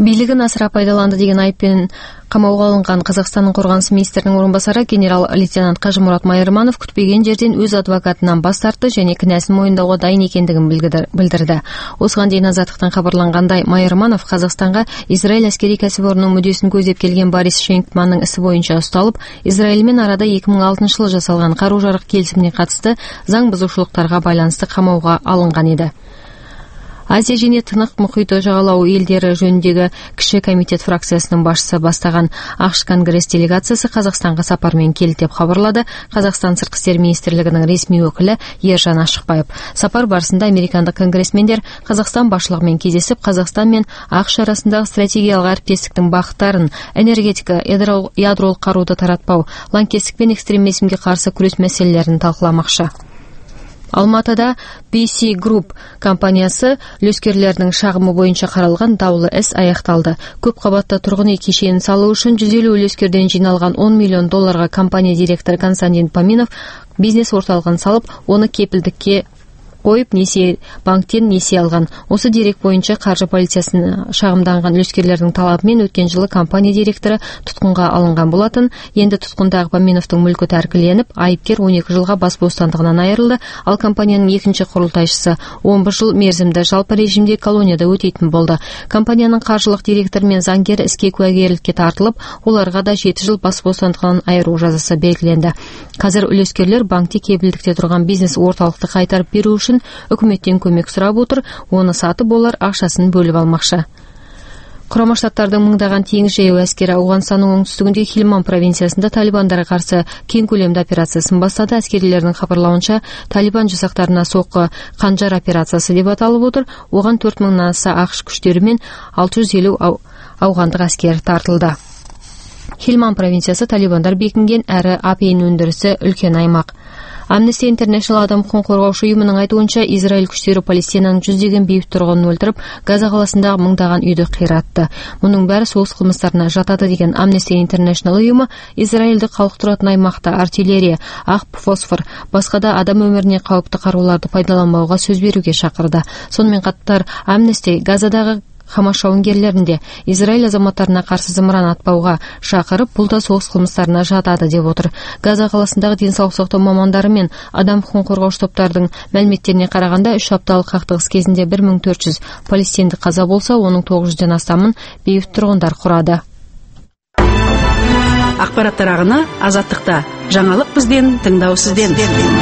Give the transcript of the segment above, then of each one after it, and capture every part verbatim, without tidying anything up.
Билігін асыра пайдаланды деген айыппен қамауға алынған Қазақстанның қорғаныс министрінің орынбасары генерал-лейтенант Қажымұрат Майырманов күтпеген жерден өз адвокатынан бас тартты және кінәсін мойындауға дайын екендігін білдірді. Осыған дейін Азаттықтан хабарланғандай, Майырманов Қазақстанға Израиль әскери кәсіпорнының мүддесін көздеп келген Борис Шейнгманның ісі бойынша ұсталып, Израильмен арада екі мың алтыншы жылы жасалған қару-жарақ келісіміне қатысты заң бұзушылықтарға байланысты қамауға алынған еді. Азия және Тынық мұхиты жағалауы елдері жөніндегі кіші комитет фракциясының басшысы бастаған ақш Конгресс делегациясы Қазақстанға сапармен келді деп хабарлады Қазақстан сыртқы істер министрлігінің ресми өкілі Ержан Ашықбаев. Сапар барысында американдық конгрессмендер Қазақстан басшылығымен кездесіп, Қазақстан мен ақш арасындағы стратегиялық әріптестіктің бағыттарын, энергетика, ядролық қаруды таратпау, лаңкестік пен экстремизмге қарсы күрес мәселелерін талқыламақшы. Алматыда би си Group компаниясы үлескерлерінің шағымы бойынша қаралған даулы іс аяқталды. Көп қабатты тұрғын үй кешенін салу үшін жүз елу үлескерден жиналған он миллион долларға компания директоры Константин Поминов бизнес орталығын салып, оны кепілдікке қойып, несие банктен несие алған. Осы дерек бойынша қаржы полициясына шағымданған үлескерлердің талабымен өткен жылы компания директоры тұтқынға алынған болатын. Енді тұтқындағы Поминовтың мүлкі тәркіленіп, айыпкер он екі жылға бас бостандығынан айырылды, ал компанияның екінші құрылтайшысы он бір жыл мерзімді жалпы режимде колонияда өтейтін болды. Компанияның қаржылық директоры мен заңгері іске куәгерлікке тартылып, оларға да жеті жыл бас бостандығынан айыру жазасы белгіленді. Қазір үлескерлер банкте кепілдікте тұрған бизнес орталықты қайтарып беру үшін үкіметтен көмек сұрап отыр, оны сатып олар ақшасын бөліп алмақшы. Құрама Штаттардың мыңдаған теңіз жаяу әскері Ауғанстанның оңтүстігіндегі Хельманд провинциясында талибандарға қарсы кең көлемді операциясын бастады. Әскерилердің хабарлауынша, талибан жасақтарына соққы қанжар операциясы деп аталып отыр. Оған төрт мыңнан аса ақш күштері мен алты жүз елу ауғандық әскер тартылды. Хельманд провинциясы талибандар бекінген әрі апиын өндірісі үлкен аймақ. Amnesty International адам құқығын қорғаушы ұйымының айтуынша, Израиль күштері Палестинаның жүздеген бейбіт тұрғынын өлтіріп, Газа қаласындағы мыңдаған үйді қиратты. Мұның бәрі соғыс қылмыстарына жатады деген Amnesty International ұйымы Израильді халық тұратын аймақта артиллерия, ақ фосфор, басқа да адам өміріне қауіпті қаруларды пайдаланбауға сөз беруге шақырды. Сонымен қатар Amnesty Газадағы Хамас жауынгерлерінде Израиль азаматтарына қарсы зымыран атпауға шақырып, бұл да соғыс қылмыстарына жатады деп отыр. Газа қаласындағы денсаулық сақтау мамандары мен адам құқығын қорғаушы топтардың мәліметтеріне қарағанда, үш апталық қақтығыс кезінде бір мың төрт жүз палестиндік қаза болса, оның тоғыз жүзден астамын бейбіт тұрғындар құрады. Ақпараттар ағыны Азаттықта. Жаңалық бізден, тыңдау сізден.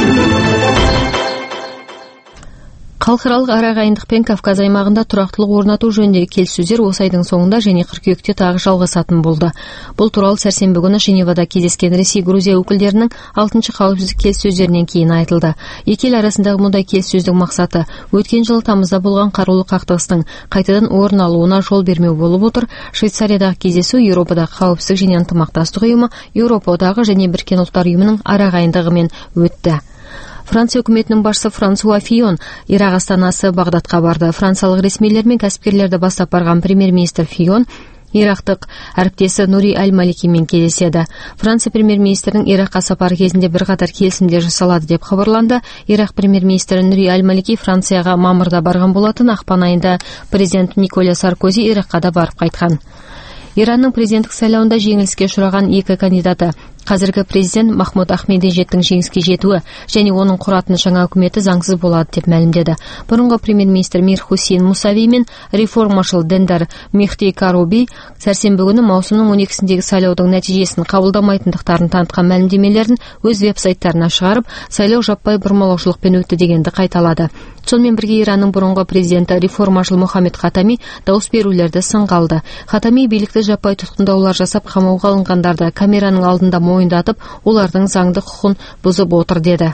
Халықаралық арағайындық пен Кавказ аймағында тұрақтылық орнату жөніндегі келіссөздер осы айдың соңында және қыркүйекте тағы жалғасатын болды. Бұл туралы сәрсенбі күні Женевада кездескен Ресей, Грузия өкілдерінің алтыншы қауіпсіздік келіссөздерінен кейін айтылды. Екі ел арасындағы мұндай келіссөздің мақсаты өткен жылы тамызда болған қарулы қақтығыстың қайтадан орын алуына жол бермеу болып отыр. Швейцариядағы кездесу Еуропадағы қауіпсіздік және ынтымақтастық ұйымы, Еуропа одағы және Біріккен ұлттар ұйымының арағайындығымен өтті. Франция үкіметінің басшысы Франсуа Фион Ирақ астанасы Бағдадқа барды. Франциялық ресмилер мен кәсіпкерлерді бастап барған премьер-министр Фион ирақтық әріптесі Нури Аль-Маликимен кездеседі. Франция премьер-министрінің Ираққа сапары кезінде бірқатар келісімдер жасалады деп хабарланды. Ирақ премьер-министрі Нури Аль-Малики Францияға мамырда барған болатын. Ақпан айында президент Николя Саркози Ираққа да барып қайтқан. Иранның президенттік сайлауында жеңіліске ұшыраған екі кандидаты қазіргі президент Махмуд Ахмединежадтың жеңіске жетуі және оның құратын жаңа үкіметі заңсыз болады деп мәлімдеді. Бұрынғы премьер-министр Мир Хусейн Мусави мен реформашыл Дендар Мехди Каруби сәрсенбі күні маусымның он екісіндегі сайлаудың нәтижесін қабылдамайтындықтарын танытқан мәлімдемелерін өз веб-сайттарына шығарып, сайлау жаппай бұрмалаушылықпен өтті дегенді қайталады. Сонымен бірге Иранның бұрынғы президенті реформашыл Мухаммед Хатами дауыс берулерді сынға алды. Хатами билікті жаппай тұтқындаулар жасап, қамауға алынғандарды камераның алдында мойындатып, олардың заңды құқын бұзып отыр деді.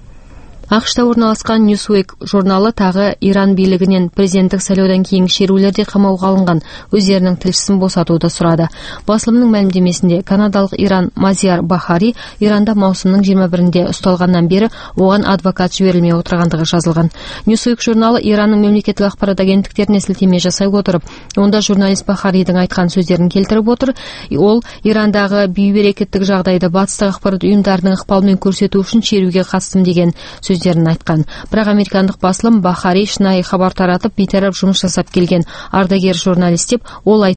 ақш-та орналасқан Newsweek журналы тағы Иран билігінен президенттік сайлаудан кейін шерулерде қамауға алынған өздерінің тілшісін босатуды сұрады. Басылымның мәлімдемесінде канадалық Иран Мазияр Бахари Иранда маусымның жиырма бірінде ұсталғаннан бері оған адвокат жіберілмей отырғандығы жазылған. Newsweek журналы Иранның мемлекеттік ақпарат агенттіктеріне сілтеме жасай отырып, онда журналист Бахаридің айтқан сөздерін келтіріп отыр. Ол Ирандағы бейберекеттік жағдайды батыстық ақпарат ұйымдарының ықпалымен көрсету үшін шеруге қатыстым деген сөздерін айтқан. Бірақ американдық басылым Бахари шынайы хабар таратып, бейтарап жұмыс жасап келген ардагер журналист деп ол